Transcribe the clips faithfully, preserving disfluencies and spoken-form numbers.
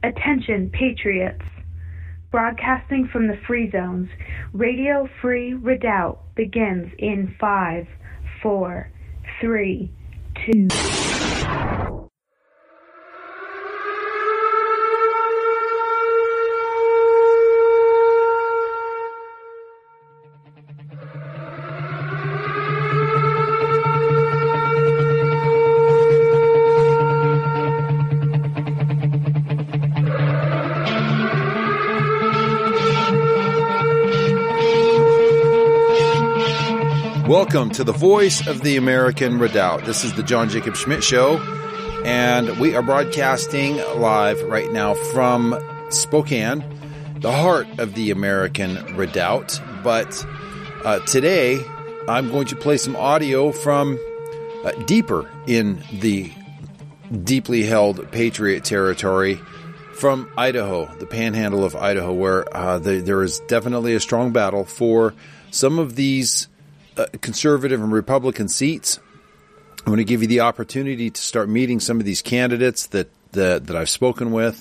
Attention, Patriots. Broadcasting from the Free Zones, Radio Free Redoubt begins in five, four, three, two. Welcome to the Voice of the American Redoubt. This is the John Jacob Schmidt Show, and we are broadcasting live right now from Spokane, the heart of the American Redoubt. But uh, today, I'm going to play some audio from uh, deeper in the deeply held Patriot territory from Idaho, the panhandle of Idaho, where uh, the, there is definitely a strong battle for some of these Uh, conservative and Republican seats. I'm going to give you the opportunity to start meeting some of these candidates that that, that I've spoken with.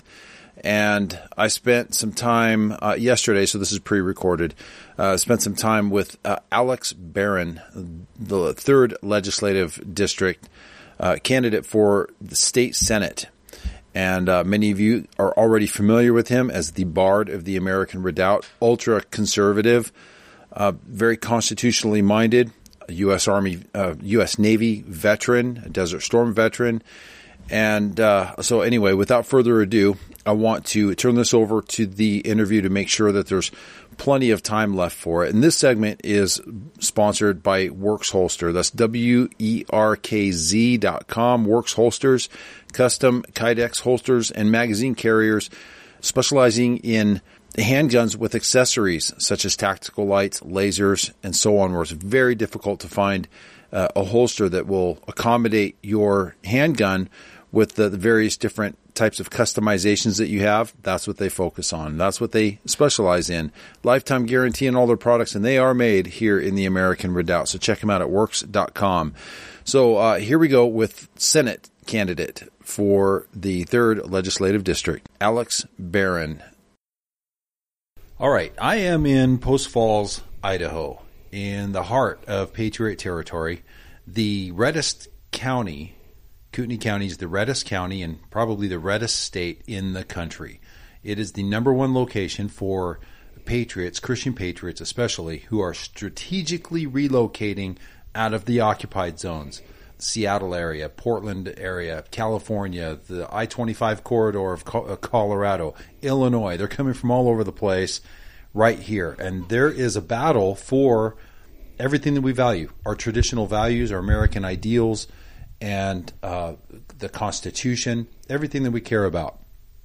And I spent some time uh, yesterday, so this is pre-recorded, uh, spent some time with uh, Alex Barron, the third Legislative District uh, candidate for the state Senate. And uh, many of you are already familiar with him as the Bard of the American Redoubt, ultra-conservative, Uh, very constitutionally minded, a U S Army, uh, U S Navy veteran, a Desert Storm veteran. And uh, so anyway, without further ado, I want to turn this over to the interview to make sure that there's plenty of time left for it. And this segment is sponsored by Works Holster. That's W E R K Z dot com. Works Holsters, custom Kydex holsters and magazine carriers, specializing in handguns with accessories such as tactical lights, lasers, and so on, where it's very difficult to find uh, a holster that will accommodate your handgun with the, the various different types of customizations that you have. That's what they focus on. That's what they specialize in. Lifetime guarantee on all their products, and they are made here in the American Redoubt. So check them out at works dot com. So uh, here we go with Senate candidate for the third Legislative District, Alex Barron. All right, I am in Post Falls, Idaho, in the heart of Patriot territory. The reddest county, Kootenai County, is the reddest county and probably the reddest state in the country. It is the number one location for patriots, Christian patriots especially, who are strategically relocating out of the occupied zones. Seattle area, Portland area, California, the I twenty-five corridor of Colorado, Illinois. They're coming from all over the place right here. And there is a battle for everything that we value, our traditional values, our American ideals, and uh, the Constitution, everything that we care about.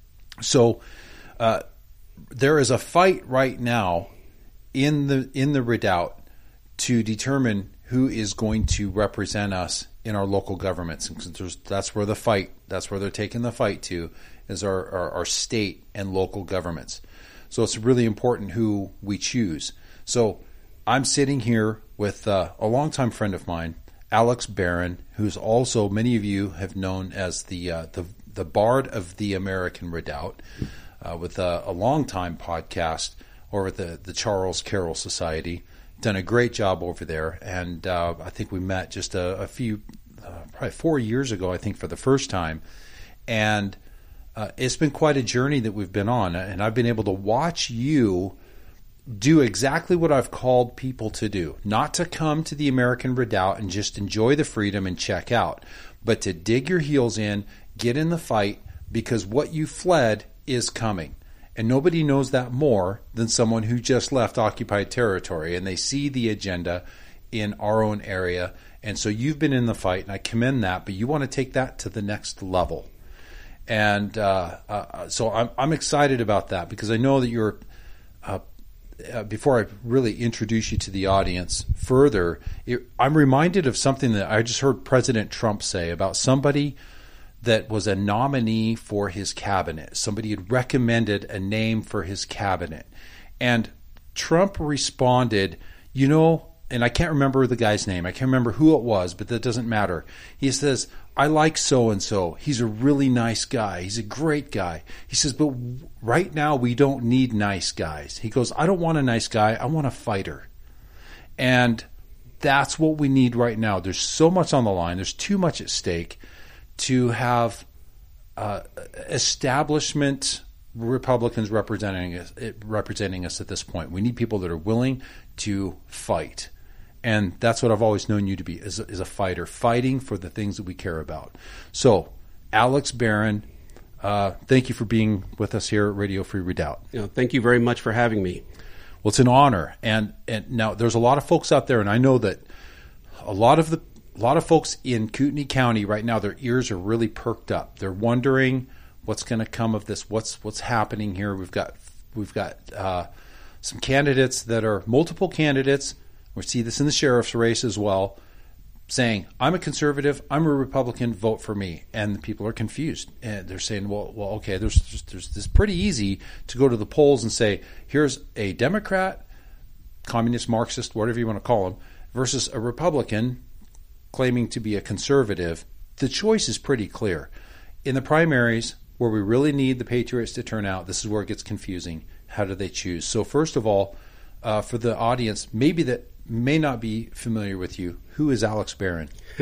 So uh, there is a fight right now in the in the Redoubt to determine who is going to represent us in our local governments. And that's where the fight, that's where they're taking the fight to, is our, our, our state and local governments. So it's really important who we choose. So I'm sitting here with uh, a longtime friend of mine, Alex Barron, who's also, many of you have known as the uh, the, the Bard of the American Redoubt, uh, with a, a longtime podcast over at the, the Charles Carroll Society. Done a great job over there, and uh, I think we met just a, a few, uh, probably four years ago, I think, for the first time. And uh, it's been quite a journey that we've been on, and I've been able to watch you do exactly what I've called people to do. Not to come to the American Redoubt and just enjoy the freedom and check out, but to dig your heels in, get in the fight, because what you fled is coming. And nobody knows that more than someone who just left occupied territory, and they see the agenda in our own area. And so you've been in the fight, and I commend that, but you want to take that to the next level. And uh, uh, so I'm, I'm excited about that, because I know that you're, uh, uh, before I really introduce you to the audience further, it, I'm reminded of something that I just heard President Trump say about somebody that was a nominee for his cabinet. Somebody had recommended a name for his cabinet. And Trump responded, you know, and I can't remember the guy's name. I can't remember who it was, but that doesn't matter. He says, I like so-and-so. He's a really nice guy. He's a great guy. He says, but right now we don't need nice guys. He goes, I don't want a nice guy. I want a fighter. And that's what we need right now. There's so much on the line. There's too much at stake to have uh, establishment Republicans representing us, representing us at this point. We need people that are willing to fight. And that's what I've always known you to be, is a, is a fighter, fighting for the things that we care about. So, Alex Barron, uh, thank you for being with us here at Radio Free Redoubt. You know, thank you very much for having me. Well, it's an honor. And and now there's a lot of folks out there, and I know that a lot of the a lot of folks in Kootenai County right now, their ears are really perked up. They're wondering what's going to come of this. What's what's happening here? We've got we've got uh, some candidates that are multiple candidates. We see this in the sheriff's race as well, saying, I'm a conservative, I'm a Republican, vote for me. And the people are confused. And they're saying, well, well, okay, there's, there's, there's this pretty easy to go to the polls and say, here's a Democrat, communist, Marxist, whatever you want to call them, versus a Republican claiming to be a conservative. The choice is pretty clear. In the primaries, where we really need the Patriots to turn out, this is where it gets confusing. How do they choose? So first of all, uh, for the audience, maybe that may not be familiar with you, who is Alex Barron? uh,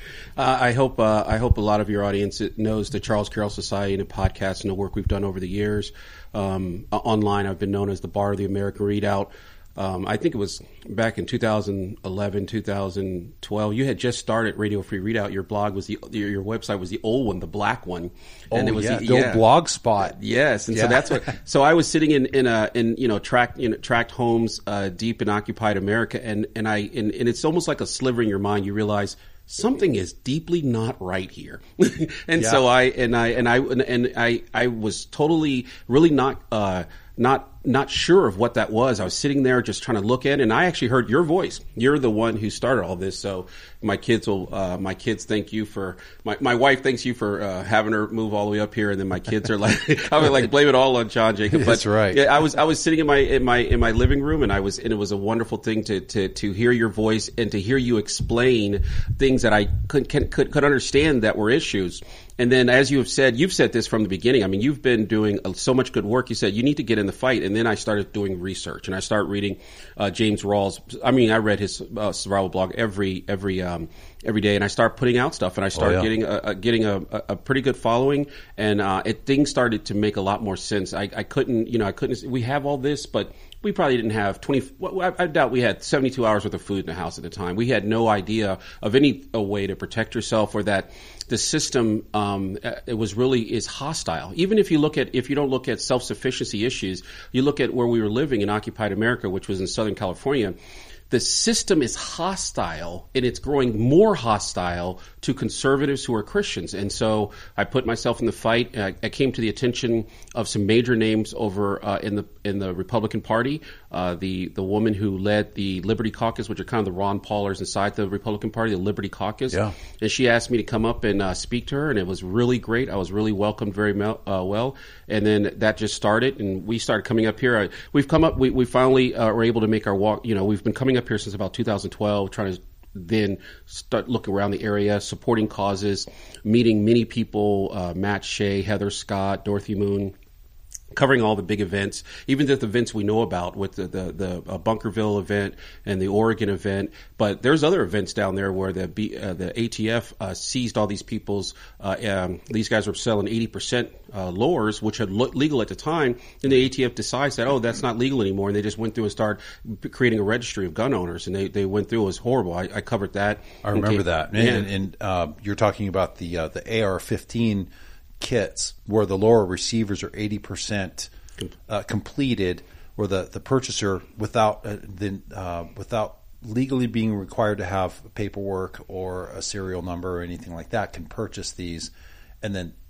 I hope uh, I hope a lot of your audience knows the Charles Carroll Society and the podcast and the work we've done over the years. Um, online, I've been known as the Bar of the American Redoubt. Um, I think it was back in two thousand eleven, two thousand twelve. You had just started Radio Free Redoubt. Your blog was the your, your website was the old one, the black one. And oh, it was yeah, the, the yeah. old blog spot. Yes, and yeah. so that's what. So I was sitting in in a in you know tract you know tract homes uh, deep in occupied America, and and I and, and it's almost like a sliver in your mind. You realize something is deeply not right here, and yeah. so I and I and I and, and I I was totally really not. Uh, Not not sure of what that was. I was sitting there just trying to look at it, and I actually heard your voice. You're the one who started all this. So my kids will, uh, my kids thank you for, my, my wife thanks you for uh, having her move all the way up here, and then my kids are like, I would like blame it all on John Jacob. But that's right. Yeah, I was I was sitting in my in my in my living room, and I was and it was a wonderful thing to to to hear your voice and to hear you explain things that I could could could understand that were issues. And then, as you have said, you've said this from the beginning. I mean, you've been doing so much good work. You said you need to get in the fight. And then I started doing research, and I started reading uh, James Rawls. I mean, I read his uh, survival blog every every um, every day, and I started putting out stuff, and I started oh, yeah. getting a, a getting a, a pretty good following, and uh, it things started to make a lot more sense. I, I couldn't, you know, I couldn't. We have all this, but we probably didn't have twenty. I doubt we had seventy-two hours worth of food in the house at the time. We had no idea of any a way to protect yourself, or that the system um, it was really is hostile. Even if you look at if you don't look at self-sufficiency issues, you look at where we were living in occupied America, which was in Southern California. The system is hostile, and it's growing more hostile to conservatives who are Christians. And so I put myself in the fight. I, I came to the attention of some major names over uh, in the in the Republican Party. Uh, the the woman who led the Liberty Caucus, which are kind of the Ron Paulers inside the Republican Party, the Liberty Caucus. Yeah. And she asked me to come up and uh, speak to her, and it was really great. I was really welcomed very mel- uh, well. And then that just started, and we started coming up here. I, we've come up. We, we finally uh, were able to make our walk. You know, we've been coming up here since about two thousand twelve, trying to then start looking around the area, supporting causes, meeting many people, uh, Matt Shea, Heather Scott, Dorothy Moon, covering all the big events, even the events we know about with the, the, the uh, Bunkerville event and the Oregon event. But there's other events down there where the B, uh, the A T F uh, seized all these people's, uh, um, these guys were selling eighty percent uh, lowers, which had looked legal at the time. And the A T F decides that, oh, that's not legal anymore. And they just went through and started creating a registry of gun owners. And they, they went through. It was horrible. I, I covered that. I remember okay. that. And, yeah. and, and uh, you're talking about the uh, the A R fifteen kits where the lower receivers are eighty percent uh, completed, where the, the purchaser without uh, the, uh, without legally being required to have paperwork or a serial number or anything like that can purchase these, and then uh,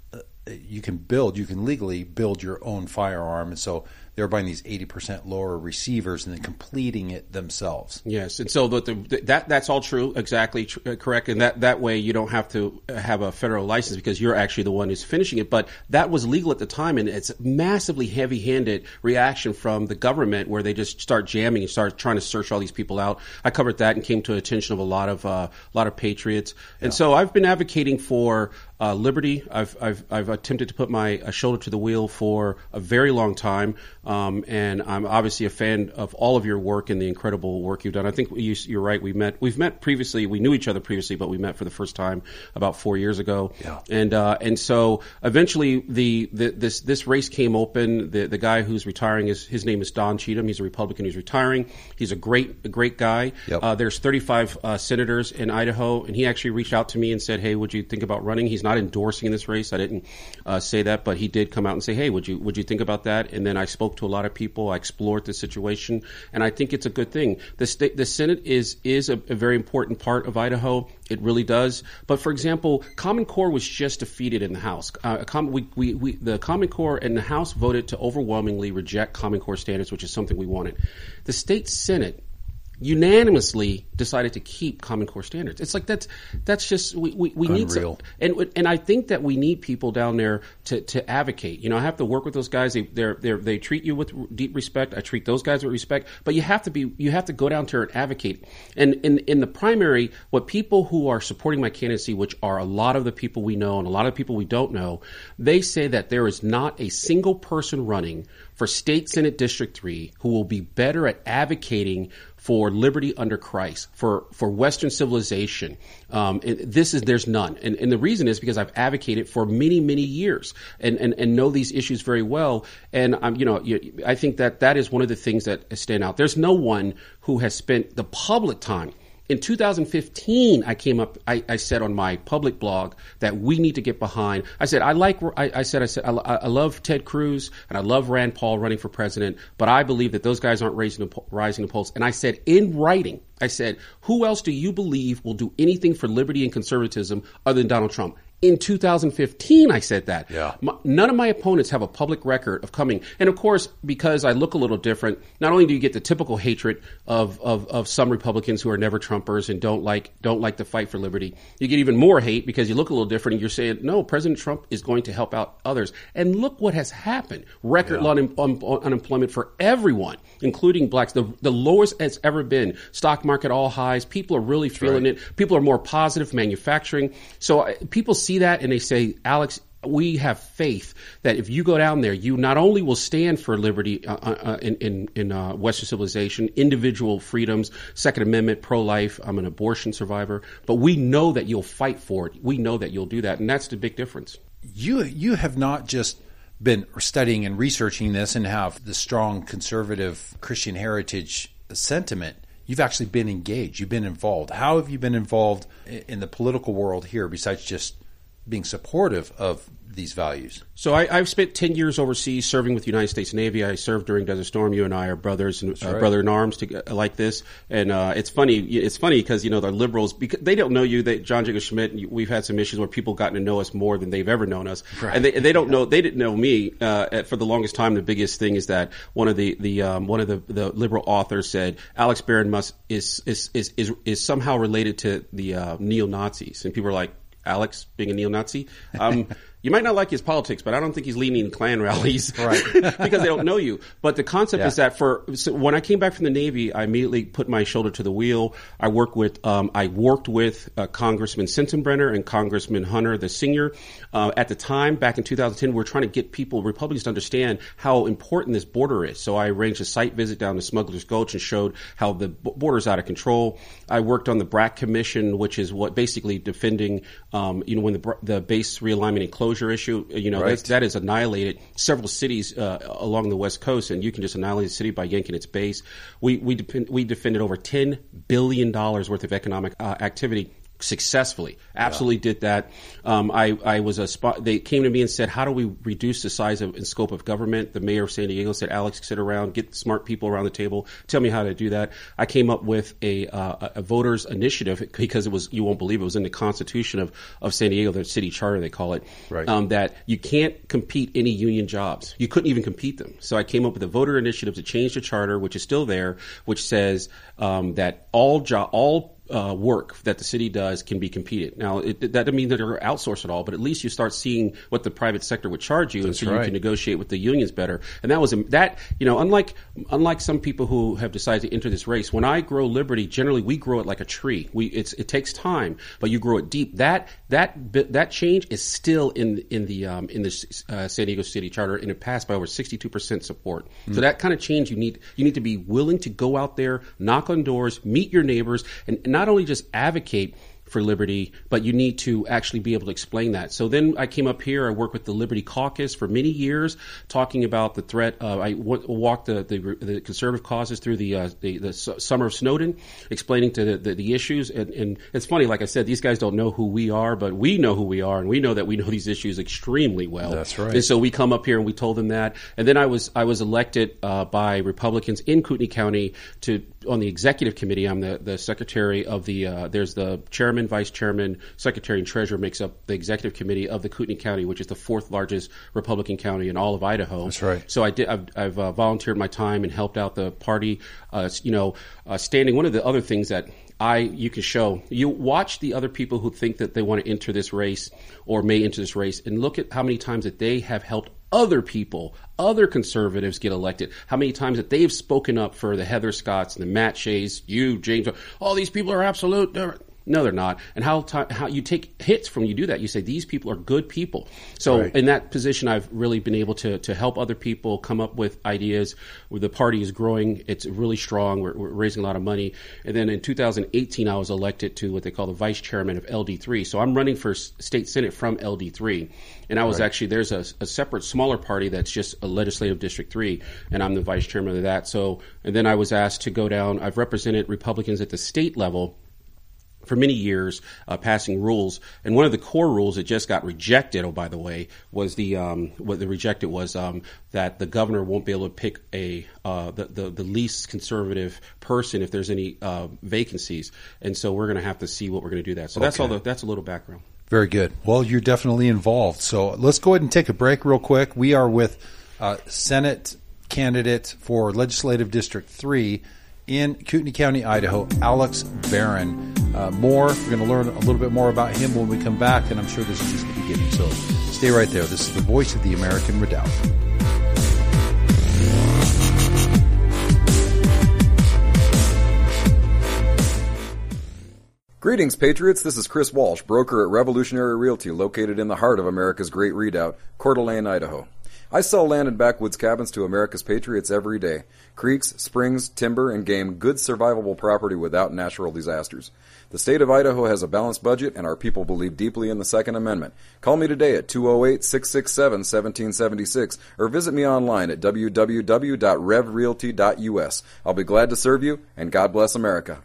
you can build, you can legally build your own firearm. And so they're buying these eighty percent lower receivers and then completing it themselves. Yes, and so the, the, that that's all true, exactly tr- correct. And that, that way you don't have to have a federal license because you're actually the one who's finishing it. But that was legal at the time, and it's massively heavy-handed reaction from the government where they just start jamming and start trying to search all these people out. I covered that and came to the attention of a lot of uh, a lot of patriots. And yeah. so I've been advocating for uh, liberty. I've I've I've attempted to put my uh, shoulder to the wheel for a very long time. Um, and I'm obviously a fan of all of your work and the incredible work you've done. I think you, you're right. We met, we've met previously. We knew each other previously, but we met for the first time about four years ago. Yeah. And, uh, and so eventually the, the, this, this race came open. The, the guy who's retiring is, his name is Don Cheatham. He's a Republican who's retiring. He's a great, a great guy. Yep. Uh, there's thirty-five, uh, senators in Idaho, and he actually reached out to me and said, hey, would you think about running? He's not endorsing this race. I didn't, uh, say that, but he did come out and say, hey, would you, would you think about that? And then I spoke to a lot of people. I explored the situation, and I think it's a good thing. The state, the Senate is is a, a very important part of Idaho. It really does. But for example, Common Core was just defeated in the House. Uh, com- we, we, we, the Common Core and the House voted to overwhelmingly reject Common Core standards, which is something we wanted. The state Senate unanimously decided to keep Common Core standards. It's like that's that's just we we, we need some, and and I think that we need people down there to, to advocate. You know, I have to work with those guys. They they they treat you with deep respect. I treat those guys with respect. But you have to be you have to go down there and advocate. And in in the primary, what people who are supporting my candidacy, which are a lot of the people we know and a lot of people we don't know, they say that there is not a single person running for State Senate District three who will be better at advocating for liberty under Christ, for, for Western civilization. Um, this is, there's none. And, and the reason is because I've advocated for many, many years and, and, and know these issues very well. And I'm, you know, you, I think that that is one of the things that stand out. There's no one who has spent the public time. In two thousand fifteen, I came up, I, I said on my public blog that we need to get behind. I said, I like, I, I said, I said, I, I love Ted Cruz and I love Rand Paul running for president, but I believe that those guys aren't raising the, rising the polls. And I said in writing, I said, who else do you believe will do anything for liberty and conservatism other than Donald Trump? In two thousand fifteen, I said that. Yeah. My, none of my opponents have a public record of coming. And of course, because I look a little different, not only do you get the typical hatred of, of, of some Republicans who are never Trumpers and don't like, don't like the fight for liberty, you get even more hate because you look a little different and you're saying, no, President Trump is going to help out others. And look what has happened. Record yeah. un, un, unemployment for everyone, including blacks, the, the lowest it's ever been. Stock market all highs. People are really That's feeling right. it. People are more positive manufacturing. So uh, people see that and they say, Alex, we have faith that if you go down there, you not only will stand for liberty uh, uh, in, in, in uh, Western civilization, individual freedoms, Second Amendment, pro-life, I'm an abortion survivor, but we know that you'll fight for it. We know that you'll do that, and that's the big difference. You you have not just been studying and researching this and have the strong conservative Christian heritage sentiment. You've actually been engaged. You've been involved. How have you been involved in the political world here besides just being supportive of these values? So I, I've spent ten years overseas serving with the United States Navy. I served during Desert Storm. You and I are brothers and uh, right. brother in arms to, uh, like this. And uh, it's funny. It's funny because you know the liberals, because they don't know you. They, John Jacob Schmidt. We've had some issues where people gotten to know us more than they've ever known us, right. and they, they don't know. They didn't know me uh, for the longest time. The biggest thing is that one of the the um, one of the, the liberal authors said Alex Barron must is is is is, is somehow related to the uh, neo Nazis, and people are like, Alex being a neo-Nazi. Um, you might not like his politics, but I don't think he's leading Klan rallies right. because they don't know you. But the concept yeah. is that for so when I came back from the Navy, I immediately put my shoulder to the wheel. I worked with um, I worked with uh, Congressman Sensenbrenner and Congressman Hunter, the senior. Uh, at the time, back in two thousand ten, we were trying to get people, Republicans, to understand how important this border is. So I arranged a site visit down to Smuggler's Gulch and showed how the border is out of control. I worked on the B R A C Commission, which is what basically defending, um, you know, when the the base realignment and closure issue, you know, right. that's, that has annihilated several cities uh, along the West Coast, and you can just annihilate a city by yanking its base. We we, depend, we defended over ten billion dollars worth of economic uh, activity successfully. Absolutely yeah. did that. Um, I, I was a spot, they came to me and said, how do we reduce the size of, and scope of government? The mayor of San Diego said, Alex, sit around, get smart people around the table. Tell me how to do that. I came up with a, uh, a voters initiative because it was, you won't believe it was in the Constitution of, of San Diego, the city charter, they call it, right. um, that you can't compete any union jobs. You couldn't even compete them. So I came up with a voter initiative to change the charter, which is still there, which says, um, that all job, all Uh, work that the city does can be competed. Now, it, that doesn't mean that they're outsourced at all, but at least you start seeing what the private sector would charge you, That's and so right. you can negotiate with the unions better. And that was that. You know, unlike unlike some people who have decided to enter this race, when I grow Liberty, generally we grow it like a tree. We it's it takes time, but you grow it deep. That that that change is still in in the um, in the uh, San Diego City Charter, and it passed by over sixty-two percent support. Mm. So that kind of change you need you need to be willing to go out there, knock on doors, meet your neighbors, and not only just advocate for liberty, but you need to actually be able to explain that. So then I came up here. I worked with the Liberty Caucus for many years, talking about the threat. Uh, I w- walked the, the the conservative causes through the uh, the, the su- summer of Snowden, explaining to the, the, the issues. And, and it's funny, like I said, these guys don't know who we are, but we know who we are, and we know that we know these issues extremely well. That's right. And so we come up here and we told them that. And then I was I was elected uh, by Republicans in Kootenai County to on the executive committee. I'm the, the secretary of the. Uh, there's the chairman, vice chairman, secretary, and treasurer makes up the executive committee of the Kootenai County, which is the fourth largest Republican county in all of Idaho. That's right. So I did. I've, I've uh, volunteered my time and helped out the party. Uh, you know, uh, standing. One of the other things that I you can show you watch the other people who think that they want to enter this race or may enter this race, and look at how many times that they have helped other people, other conservatives get elected, how many times that they've spoken up for the Heather Scotts and the Matt Shays, you, James, all these people are absolute. They're, no, they're not. And how t- how you take hits from when you do that. You say, these people are good people. So right. in that position, I've really been able to to help other people come up with ideas. Where the party is growing. It's really strong. We're, we're raising a lot of money. And then in two thousand eighteen, I was elected to what they call the vice chairman of L D three. So I'm running for state senate from L D three. And I was right. actually, there's a, a separate smaller party that's just a legislative district three, and I'm the vice chairman of that. So, and then I was asked to go down. I've represented Republicans at the state level for many years, uh, passing rules. And one of the core rules that just got rejected, oh, by the way, was the, um, what the rejected was, um, that the governor won't be able to pick a, uh, the, the, the least conservative person if there's any, uh, vacancies. And so we're going to have to see what we're going to do that. So okay. that's all the, that's a little background. Very good. Well, you're definitely involved. So let's go ahead and take a break real quick. We are with, uh, Senate candidate for Legislative District three in Kootenai County, Idaho, Alex Barron. Uh, more, we're going to learn a little bit more about him when we come back, and I'm sure this is just the beginning. So stay right there. This is the voice of the American Redoubt. Greetings, Patriots. This is Chris Walsh, broker at Revolutionary Realty, located in the heart of America's Great Redoubt, Coeur d'Alene, Idaho. I sell land and backwoods cabins to America's Patriots every day. Creeks, springs, timber, and game, good survivable property without natural disasters. The state of Idaho has a balanced budget, and our people believe deeply in the Second Amendment. Call me today at two oh eight, six six seven, one seven seven six or visit me online at w w w dot rev realty dot u s. I'll be glad to serve you, and God bless America.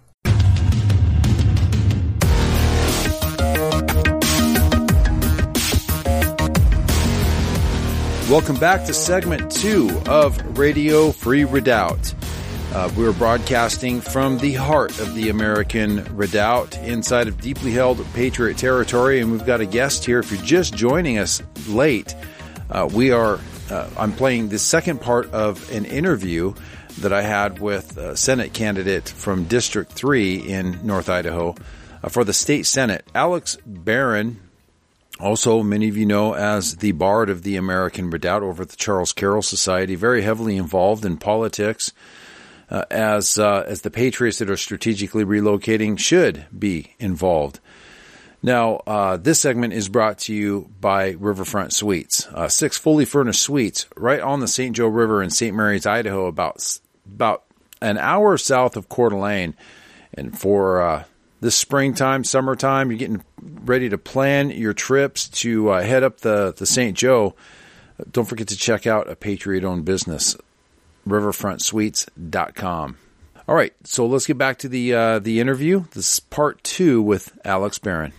Welcome back to segment two of Radio Free Redoubt. Uh, we're broadcasting from the heart of the American Redoubt inside of deeply held Patriot territory, and we've got a guest here. If you're just joining us late, uh, we are. Uh, I'm playing the second part of an interview that I had with a Senate candidate from District three in North Idaho uh, for the state Senate, Alex Barron. Also, many of you know as the Bard of the American Redoubt over at the Charles Carroll Society, very heavily involved in politics, uh, as uh, as the patriots that are strategically relocating should be involved. Now, uh, this segment is brought to you by Riverfront Suites, uh, six fully furnished suites right on the Saint Joe River in Saint Mary's, Idaho, about about an hour south of Coeur d'Alene, and for uh, this springtime, summertime, you're getting ready to plan your trips to uh, head up the, the Saint Joe. Don't forget to check out a Patriot-owned business, riverfront suites dot com. All right, so let's get back to the uh, the interview. This is part two with Alex Barron.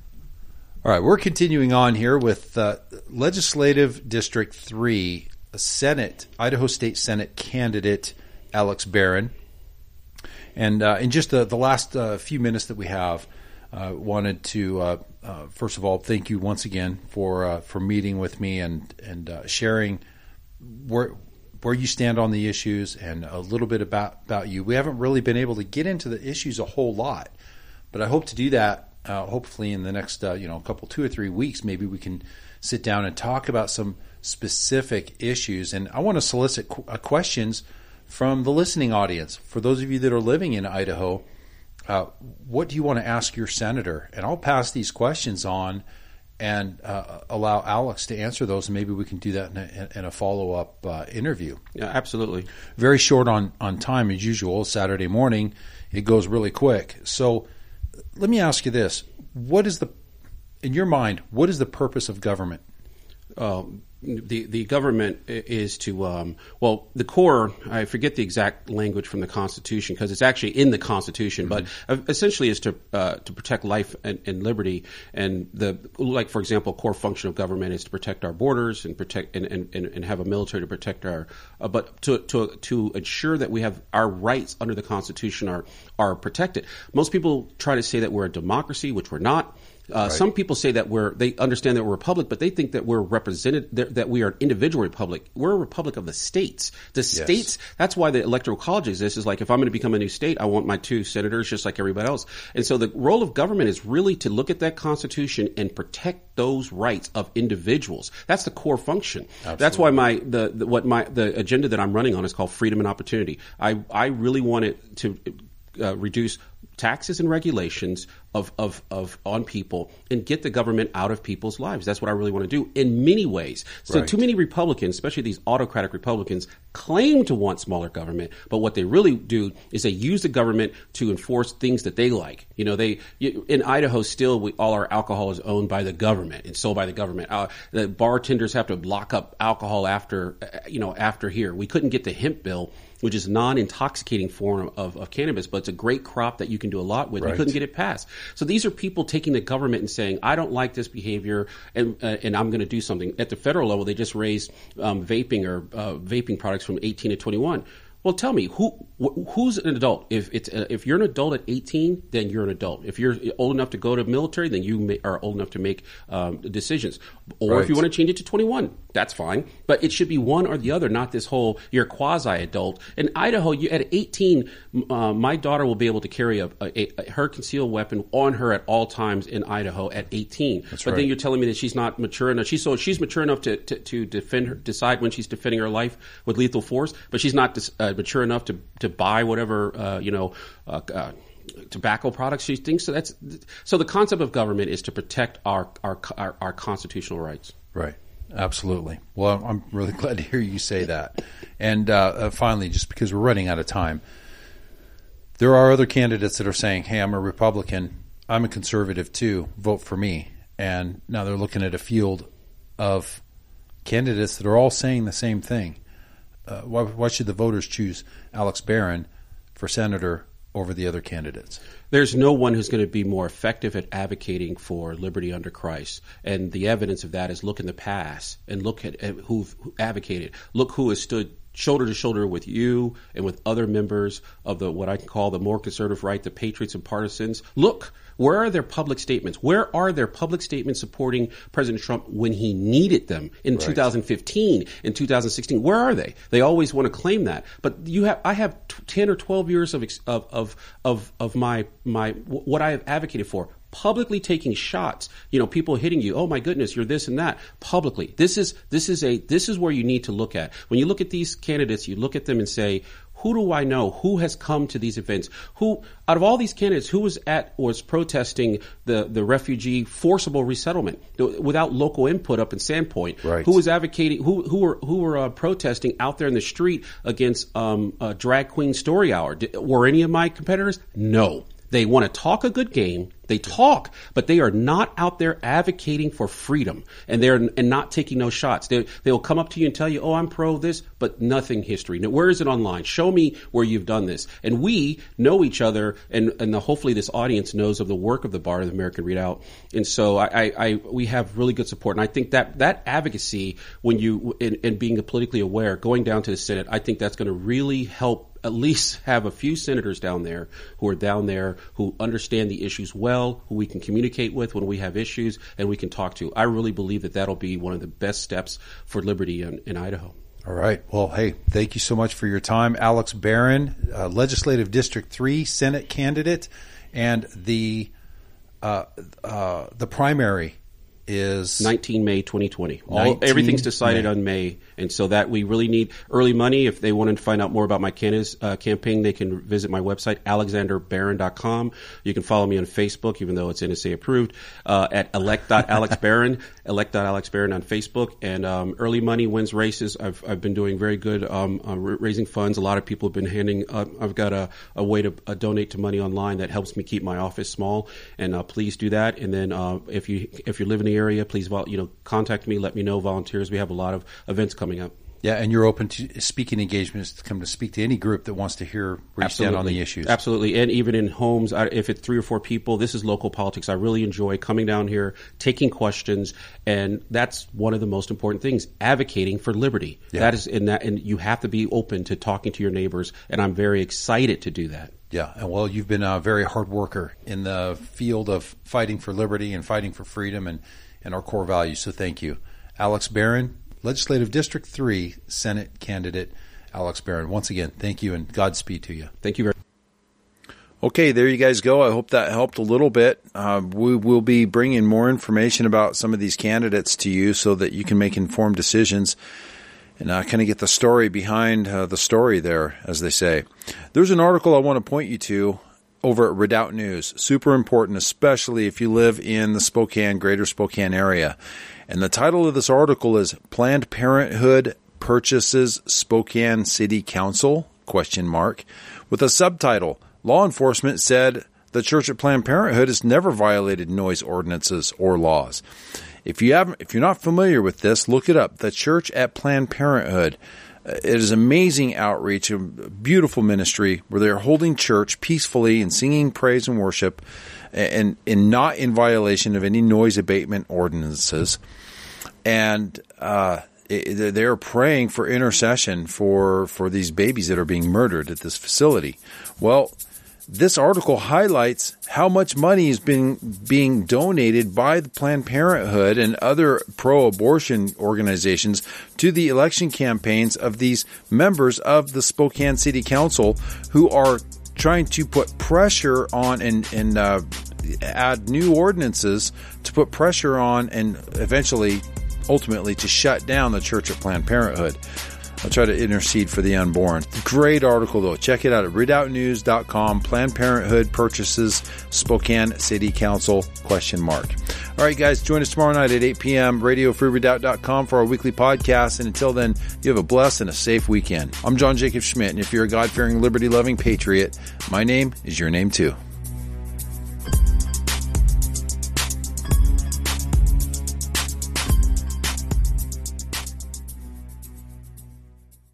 All right, we're continuing on here with uh, Legislative District three, Senate, Idaho State Senate candidate Alex Barron. And uh, in just the, the last uh, few minutes that we have, I uh, wanted to, uh, uh, first of all, thank you once again for uh, for meeting with me and, and uh, sharing where where you stand on the issues and a little bit about, about you. We haven't really been able to get into the issues a whole lot, but I hope to do that uh, hopefully in the next uh, you know couple, two or three weeks. Maybe we can sit down and talk about some specific issues. And I want to solicit qu- uh, questions from the listening audience. For those of you that are living in Idaho, uh, what do you want to ask your senator? And I'll pass these questions on and uh, allow Alex to answer those, and maybe we can do that in a, in a follow-up uh, interview. Yeah, absolutely. Very short on, on time as usual. Saturday morning, it goes really quick. So let me ask you this. What is the, in your mind, what is the purpose of government? Uh, the the government is to um, well the core, I forget the exact language from the Constitution because it's actually in the Constitution, mm-hmm. but essentially is to uh, to protect life and, and liberty. And the like for example, core function of government is to protect our borders and protect and, and, and have a military to protect our uh, but to to to ensure that we have our rights under the Constitution are are protected. Most people try to say that we're a democracy, which we're not. Uh, right. Some people say that we're, they understand that we're a republic, but they think that we're represented, that we are an individual republic. We're a republic of the states. The yes. states, that's why the electoral college exists, is like if I'm going to become a new state, I want my two senators just like everybody else. And so the role of government is really to look at that Constitution and protect those rights of individuals. That's the core function. Absolutely. That's why my, the, the, what my, the agenda that I'm running on is called freedom and opportunity. I, I really want it to uh, reduce taxes and regulations of, of, of on people and get the government out of people's lives. That's what I really want to do in many ways. So right. too many Republicans, especially these autocratic Republicans, claim to want smaller government, but what they really do is they use the government to enforce things that they like. You know, they in Idaho still we, all our alcohol is owned by the government and sold by the government. Uh, the bartenders have to lock up alcohol after uh, you know after here. We couldn't get the hemp bill, which is a non-intoxicating form of, of cannabis, but it's a great crop that you can do a lot with. Right. We couldn't get it passed. So these are people taking the government and saying, I don't like this behavior, and uh, and I'm going to do something. At the federal level, they just raised um, vaping or uh, vaping products from eighteen to twenty-one. Well, tell me, who wh- who's an adult? If it's uh, if you're an adult at eighteen, then you're an adult. If you're old enough to go to military, then you may, are old enough to make um, decisions. Or right. if you want to change it to twenty-one, that's fine. But it should be one or the other, not this whole you're quasi-adult. In Idaho, you, at eighteen, uh, my daughter will be able to carry a, a, a her concealed weapon on her at all times in Idaho at eighteen. That's but right. then you're telling me that she's not mature enough. She's so she's mature enough to, to, to defend her, decide when she's defending her life with lethal force, but she's not dis, uh, mature enough to to buy whatever uh, you know uh, uh, tobacco products she thinks. So that's so the concept of government is to protect our our our, our constitutional rights. Right. Absolutely. Well, I'm really glad to hear you say that. And uh, uh, finally, just because we're running out of time, there are other candidates that are saying, "Hey, I'm a Republican. I'm a conservative too. Vote for me." And now they're looking at a field of candidates that are all saying the same thing. Uh, why, why should the voters choose Alex Barron for senator over the other candidates? There's no one who's going to be more effective at advocating for liberty under Christ. And the evidence of that is look in the past and look at, at who've who advocated. Look who has stood shoulder to shoulder with you and with other members of the what I can call the more conservative right, the patriots and partisans. Look, where are their public statements? Where are their public statements supporting President Trump when he needed them in right. two thousand fifteen, in two thousand sixteen? Where are they? They always want to claim that. But you have, I have ten or twelve years of of of of, of my my what I have advocated for. Publicly taking shots, you know, people hitting you. Oh my goodness, you're this and that. Publicly, this is this is a this is where you need to look at. When you look at these candidates, you look at them and say, who do I know? Who has come to these events? Who, out of all these candidates, who was at or was protesting the, the refugee forcible resettlement without local input up in Sandpoint? Right. Who was advocating? Who who were who were uh, protesting out there in the street against um, uh, drag queen story hour? Did, were any of my competitors? No. They want to talk a good game. They talk, but they are not out there advocating for freedom, and they're and not taking no shots. They they will come up to you and tell you, "Oh, I'm pro this," but nothing history. Now, where is it online? Show me where you've done this. And we know each other, and and the, hopefully this audience knows of the work of the Bar of the American Redoubt. And so I, I, I we have really good support, and I think that that advocacy, when you and, and being politically aware, going down to the Senate, I think that's going to really help. At least have a few senators down there who are down there who understand the issues well, who we can communicate with when we have issues, and we can talk to. I really believe that that'll be one of the best steps for liberty in, in Idaho. All right. Well, hey, thank you so much for your time. Alex Barron, uh, Legislative District three Senate candidate, and the uh, uh, the primary is nineteen May twenty twenty. All, everything's decided May. On May, and so that we really need early money. If they want to find out more about my candidates, uh, campaign, they can visit my website, alexander barron dot com. You can follow me on Facebook, even though it's N S A approved, uh, at elect dot alex barron, elect dot alex barron on Facebook. And um, early money wins races. I've I've been doing very good um, uh, raising funds. A lot of people have been handing. Uh, I've got a, a way to uh, donate to money online that helps me keep my office small. And uh, please do that. And then uh, if you if you live in the area, please, you know, contact me. Let me know. Volunteers. We have a lot of events coming up. Yeah, and you're open to speaking engagements to come to speak to any group that wants to hear where you stand on the issues. Absolutely. And even in homes, if it's three or four people, this is local politics. I really enjoy coming down here, taking questions, and that's one of the most important things, advocating for liberty. Yeah. That is, and that, and you have to be open to talking to your neighbors, and I'm very excited to do that. Yeah, and well, you've been a very hard worker in the field of fighting for liberty and fighting for freedom and, and our core values, so thank you. Alex Barron, Legislative District three Senate candidate Alex Barron. Once again, thank you and Godspeed to you. Thank you very much. Okay, there you guys go. I hope that helped a little bit. Uh, we will be bringing more information about some of these candidates to you so that you can make informed decisions and uh, kind of get the story behind uh, the story there, as they say. There's an article I want to point you to over at Redoubt News. Super important, especially if you live in the Spokane, greater Spokane area. And the title of this article is Planned Parenthood Purchases Spokane City Council, question mark, with a subtitle, Law Enforcement Said the Church at Planned Parenthood has never violated noise ordinances or laws. If you haven't, if you're not familiar with this, look it up. The Church at Planned Parenthood. It is amazing outreach, a beautiful ministry where they're holding church peacefully and singing praise and worship and, and not in violation of any noise abatement ordinances. And uh, it, they're praying for intercession for, for these babies that are being murdered at this facility. Well, this article highlights how much money is being being donated by the Planned Parenthood and other pro-abortion organizations to the election campaigns of these members of the Spokane City Council who are trying to put pressure on and, and uh, add new ordinances to put pressure on and eventually, ultimately, to shut down the Church of Planned Parenthood. I'll try to intercede for the unborn. Great article, though. Check it out at redoubt news dot com. Planned Parenthood purchases Spokane City Council, question mark. All right, guys, join us tomorrow night at eight p.m. radio free redoubt dot com for our weekly podcast. And until then, you have a blessed and a safe weekend. I'm John Jacob Schmidt, and if you're a God-fearing, liberty-loving patriot, my name is your name, too.